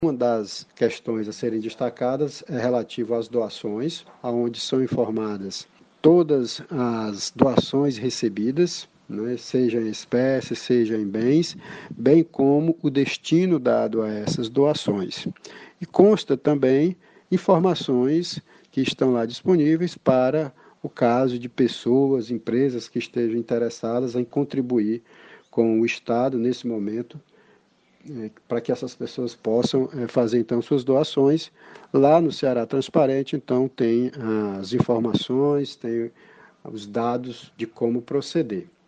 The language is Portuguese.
Uma das questões a serem destacadas é relativa às doações, onde são informadas todas as doações recebidas, né, seja em espécie, seja em bens, bem como o destino dado a essas doações. E consta também informações que estão lá disponíveis para o caso de pessoas, empresas que estejam interessadas em contribuir com o Estado nesse momento, para que essas pessoas possam fazer então suas doações. Lá no Ceará Transparente, então, tem as informações, tem os dados de como proceder.